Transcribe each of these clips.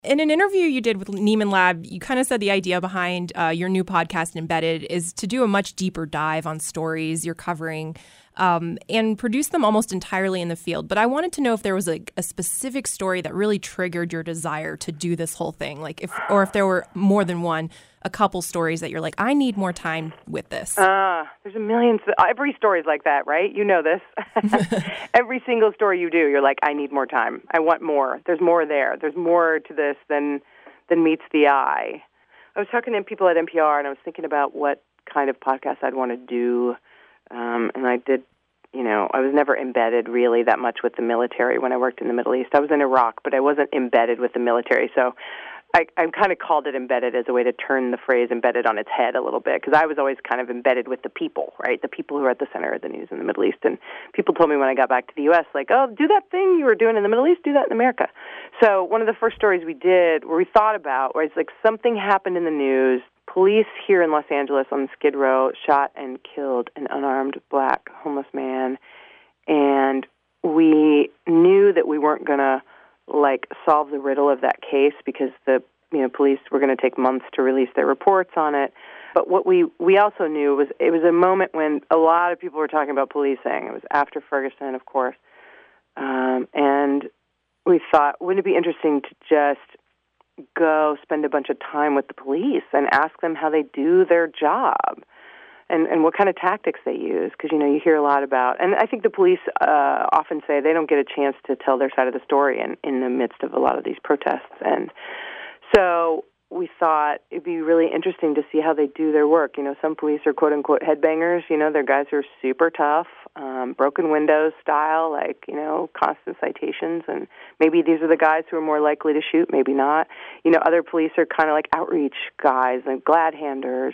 In an interview you did with Nieman Lab, you kind of said the idea behind your new podcast, Embedded, is to do a much deeper dive on stories you're covering and produce them almost entirely in the field. But I wanted to know if there was a specific story that really triggered your desire to do this whole thing, like if there were more than one, a couple stories that you're like, I need more time with this. There's a million. Every story's like that, right? You know this. Every single story you do, you're like, I need more time. I want more. There's more there. There's more to this than meets the eye. I was talking to people at NPR, and I was thinking about what kind of podcast I'd want to do. And I did, I was never embedded really that much with the military when I worked in the Middle East. I was in Iraq, but I wasn't embedded with the military. So I kind of called it embedded as a way to turn the phrase embedded on its head a little bit, because I was always kind of embedded with the people, right? The people who are at the center of the news in the Middle East. And people told me when I got back to the U.S., like, oh, do that thing you were doing in the Middle East, do that in America. So one of the first stories we did where we thought about, where it's like something happened in the news, police here in Los Angeles on Skid Row shot and killed an unarmed black homeless man. And we knew that we weren't going to solve the riddle of that case because the police were going to take months to release their reports on it. But what we also knew was it was a moment when a lot of people were talking about policing. It was after Ferguson, of course. And we thought, wouldn't it be interesting to just go spend a bunch of time with the police and ask them how they do their job and what kind of tactics they use, because, you hear a lot about, and I think the police often say they don't get a chance to tell their side of the story in the midst of a lot of these protests. And so we thought it'd be really interesting to see how they do their work. Some police are quote-unquote headbangers. They're guys who are super tough, broken windows style, constant citations. And maybe these are the guys who are more likely to shoot, maybe not. Other police are kind of like outreach guys, like glad handers,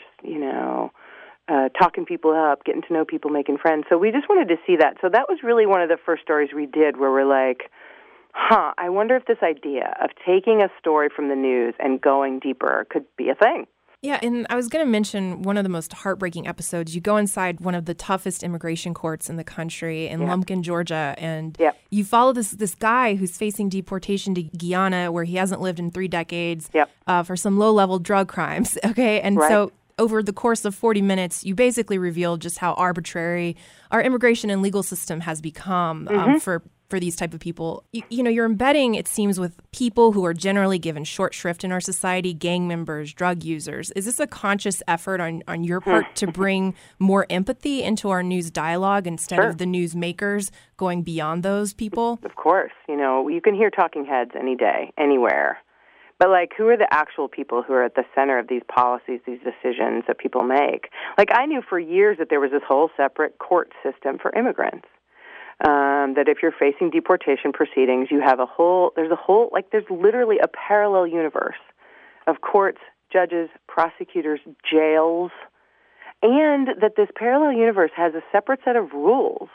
talking people up, getting to know people, making friends. So we just wanted to see that. So that was really one of the first stories we did where we're like, I wonder if this idea of taking a story from the news and going deeper could be a thing. Yeah, and I was going to mention one of the most heartbreaking episodes. You go inside one of the toughest immigration courts in the country in Lumpkin, Georgia, and you follow this guy who's facing deportation to Guyana, where he hasn't lived in 3 decades, for some low-level drug crimes. Okay, and so over the course of 40 minutes, you basically reveal just how arbitrary our immigration and legal system has become for these type of people. You're embedding, it seems, with people who are generally given short shrift in our society, gang members, drug users. Is this a conscious effort on your part to bring more empathy into our news dialogue instead of the newsmakers going beyond those people? Of course. You can hear talking heads any day, anywhere. But, who are the actual people who are at the center of these policies, these decisions that people make? I knew for years that there was this whole separate court system for immigrants. That if you're facing deportation proceedings, there's literally a parallel universe of courts, judges, prosecutors, jails, and that this parallel universe has a separate set of rules.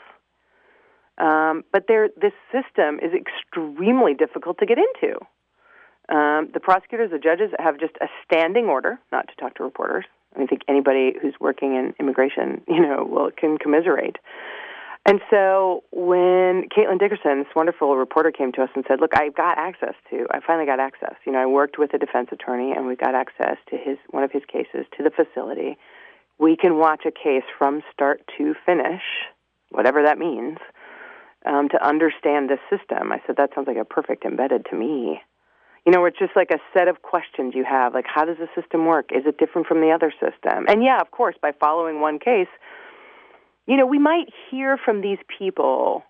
But this system is extremely difficult to get into. The prosecutors, the judges have just a standing order not to talk to reporters. I think anybody who's working in immigration, can commiserate. And so when Caitlin Dickerson, this wonderful reporter, came to us and said, look, I finally got access. I worked with a defense attorney, and we got access to one of his cases to the facility. We can watch a case from start to finish, whatever that means, to understand this system. I said, that sounds like a perfect embedded to me. It's just like a set of questions you have, like, how does the system work? Is it different from the other system? And of course, by following one case, we might hear from these people,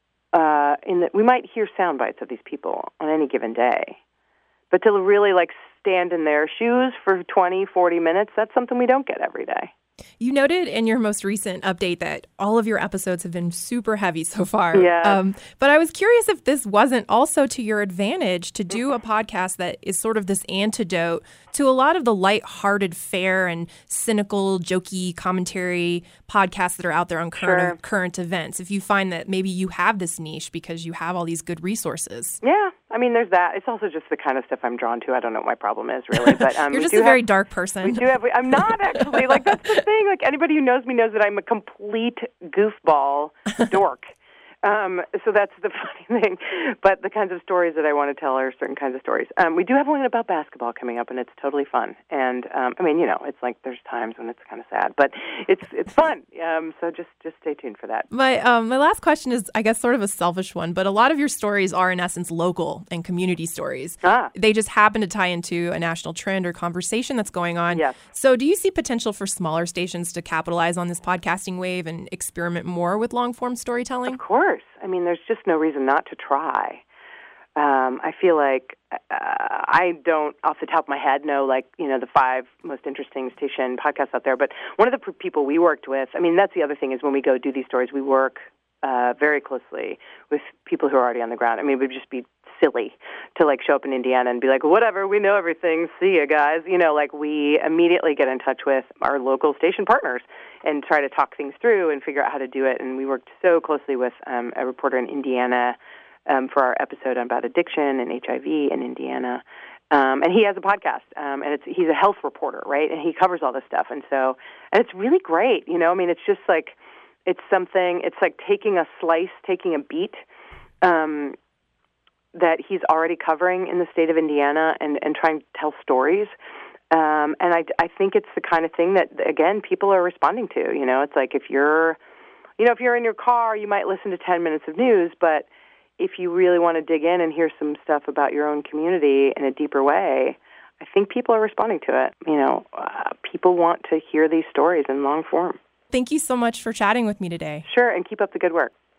we might hear sound bites of these people on any given day. But to really, stand in their shoes for 20, 40 minutes, that's something we don't get every day. You noted in your most recent update that all of your episodes have been super heavy so far. Yeah. But I was curious if this wasn't also to your advantage to do a podcast that is sort of this antidote to a lot of the lighthearted, fair, and cynical, jokey commentary podcasts that are out there on current events. If you find that maybe you have this niche because you have all these good resources. Yeah. There's that. It's also just the kind of stuff I'm drawn to. I don't know what my problem is, really. But you're just a very dark person. I'm not, actually. That's the thing. Anybody who knows me knows that I'm a complete goofball dork. So that's the funny thing. But the kinds of stories that I want to tell are certain kinds of stories. We do have one about basketball coming up, and it's totally fun. And it's like there's times when it's kind of sad, but it's fun. So just stay tuned for that. My last question is, I guess, sort of a selfish one, but a lot of your stories are in essence local and community stories. They just happen to tie into a national trend or conversation that's going on. Yes. So do you see potential for smaller stations to capitalize on this podcasting wave and experiment more with long-form storytelling? Of course. I mean, there's just no reason not to try. I feel like I don't, off the top of my head, know, the 5 most interesting station podcasts out there. But one of the people we worked with, I mean, that's the other thing is when we go do these stories, we work very closely with people who are already on the ground. I mean, it would just be silly to show up in Indiana and be like, whatever, we know everything. See ya, guys. We immediately get in touch with our local station partners and try to talk things through and figure out how to do it. And we worked so closely with a reporter in Indiana for our episode about addiction and HIV in Indiana. And he has a podcast, and he's a health reporter, right? And he covers all this stuff. And it's really great, I mean, it's just it's something, it's like taking a beat that he's already covering in the state of Indiana and trying to tell stories. And I think it's the kind of thing that, again, people are responding to. It's like if you're in your car, you might listen to 10 minutes of news, but if you really want to dig in and hear some stuff about your own community in a deeper way, I think people are responding to it. People want to hear these stories in long form. Thank you so much for chatting with me today. Sure, and keep up the good work.